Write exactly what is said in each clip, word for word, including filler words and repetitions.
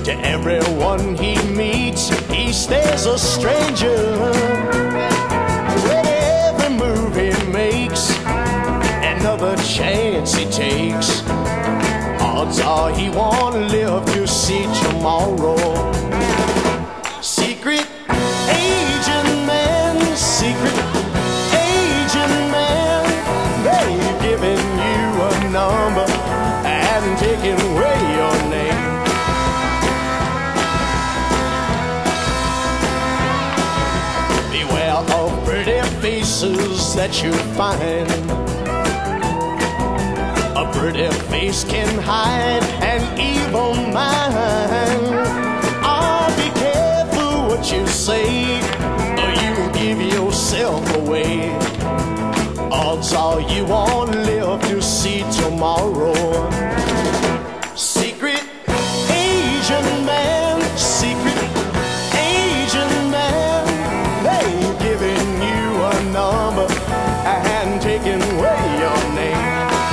To everyone he meets, he stays a stranger. With every move he makes, another chance he takes, odds are he won't live to see tomorrow. Secret agent man, secret agent man, they've given you a number and taken away your name. Beware of pretty faces that you find. A pretty face can hide an evil mind. Oh, be careful what you say, or you give yourself away. Odds are you won't live to see tomorrow. Secret agent man, secret agent man, they've given you a number and taken away your name.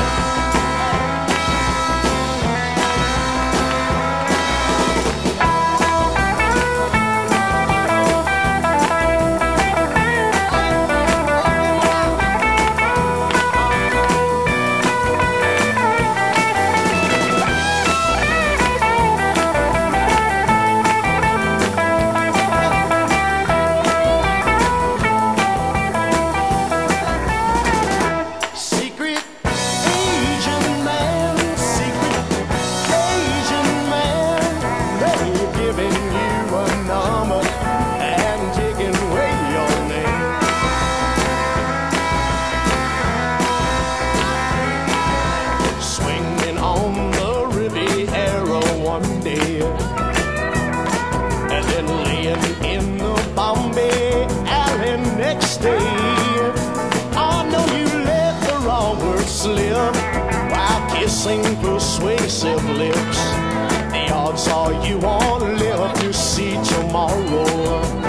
And then laying in the Bombay alley next day. Oh no, you let the wrong word slip while kissing persuasive lips. The odds are you won't live to see tomorrow.